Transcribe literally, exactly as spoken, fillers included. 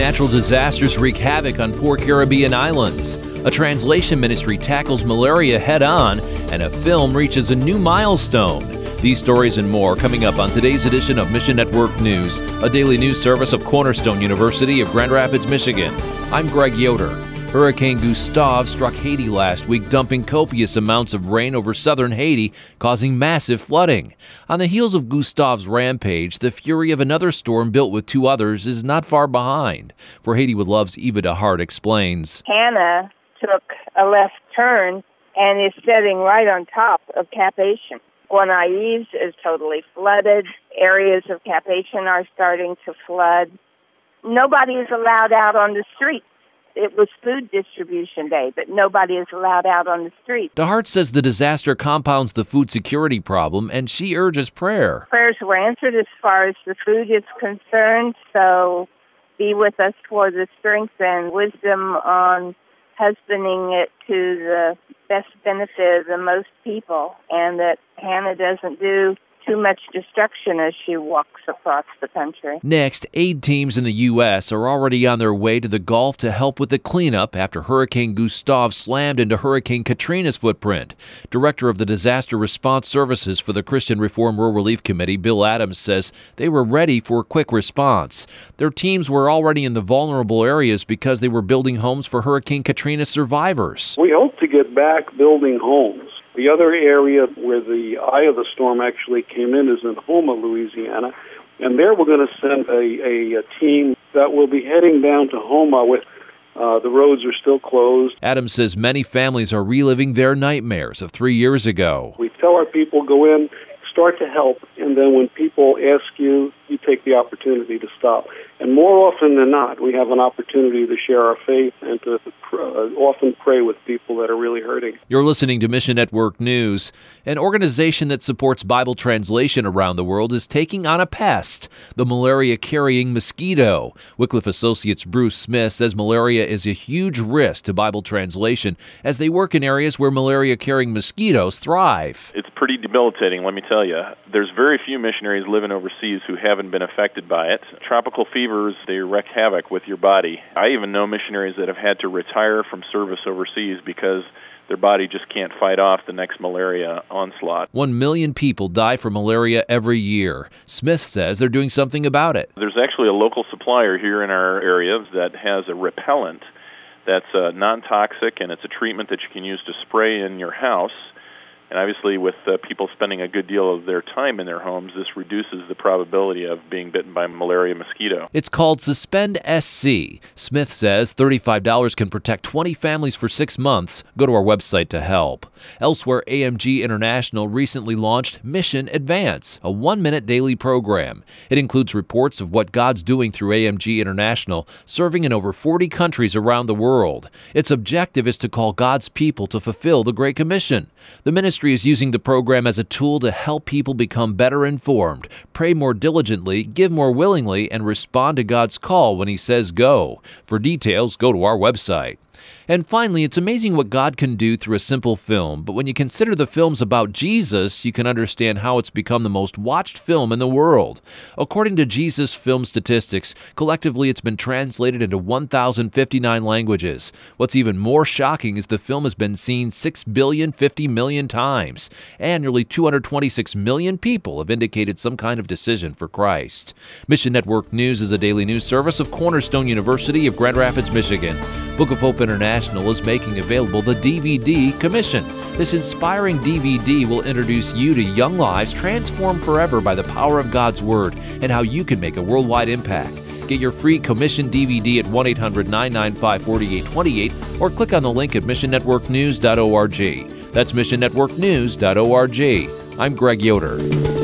natural disasters wreak havoc on poor Caribbean islands. A translation ministry tackles malaria head-on, and a film reaches a new milestone. These stories and more coming up on today's edition of Mission Network News, a daily news service of Cornerstone University of Grand Rapids, Michigan. I'm Greg Yoder. Hurricane Gustav struck Haiti last week, dumping copious amounts of rain over southern Haiti, causing massive flooding. On the heels of Gustav's rampage, the fury of another storm built with two others is not far behind. For Haiti with Love's Eva DeHart explains. Hannah took a left turn and is sitting right on top of Cap Haitian. Gonaives is totally flooded. Areas of Cap Haitian are starting to flood. Nobody is allowed out on the street. It was food distribution day, but nobody is allowed out on the street. DeHart says the disaster compounds the food security problem, and she urges prayer. Prayers were answered as far as the food is concerned, so be with us for the strength and wisdom on husbanding it to the best benefit of the most people, and that Hannah doesn't do too much destruction as she walks across the country. Next, aid teams in the U S are already on their way to the Gulf to help with the cleanup after Hurricane Gustav slammed into Hurricane Katrina's footprint. Director of the Disaster Response Services for the Christian Reform Rural Relief Committee, Bill Adams, says they were ready for a quick response. Their teams were already in the vulnerable areas because they were building homes for Hurricane Katrina survivors. We hope to get back building homes. The other area where the eye of the storm actually came in is in Houma, Louisiana, and there we're going to send a, a, a team that will be heading down to Houma with uh, the roads are still closed. Adams says many families are reliving their nightmares of three years ago. We tell our people, go in, start to help, and then when people ask you, you take the opportunity to stop. And more often than not, we have an opportunity to share our faith and to uh, often pray with people that are really hurting. You're listening to Mission Network News. An organization that supports Bible translation around the world is taking on a pest, the malaria-carrying mosquito. Wycliffe Associates Bruce Smith says malaria is a huge risk to Bible translation as they work in areas where malaria-carrying mosquitoes thrive. It's pretty debilitating, let me tell you. There's very few missionaries living overseas who haven't been affected by it. Tropical fevers, they wreak havoc with your body. I even know missionaries that have had to retire from service overseas because their body just can't fight off the next malaria onslaught. One million people die from malaria every year. Smith says they're doing something about it. There's actually a local supplier here in our area that has a repellent that's uh, non-toxic, and it's a treatment that you can use to spray in your house. And obviously, with uh, people spending a good deal of their time in their homes, this reduces the probability of being bitten by a malaria mosquito. It's called Suspend S C. Smith says thirty-five dollars can protect twenty families for six months. Go to our website to help. Elsewhere, A M G International recently launched Mission Advance, a one-minute daily program. It includes reports of what God's doing through A M G International, serving in over forty countries around the world. Its objective is to call God's people to fulfill the Great Commission. The ministry is using the program as a tool to help people become better informed, pray more diligently, give more willingly, and respond to God's call when He says go. For details, go to our website. And finally, it's amazing what God can do through a simple film, but when you consider the films about Jesus, you can understand how it's become the most watched film in the world. According to Jesus Film Statistics, collectively it's been translated into one thousand fifty-nine languages. What's even more shocking is the film has been seen six billion fifty million times, and nearly two hundred twenty-six million people have indicated some kind of decision for Christ. Mission Network News is a daily news service of Cornerstone University of Grand Rapids, Michigan. Book of Hope International is making available the D V D Commission. This inspiring D V D will introduce you to young lives transformed forever by the power of God's Word and how you can make a worldwide impact. Get your free commission D V D at one eight hundred nine nine five four eight two eight or click on the link at mission network news dot org. That's mission network news dot org. I'm Greg Yoder.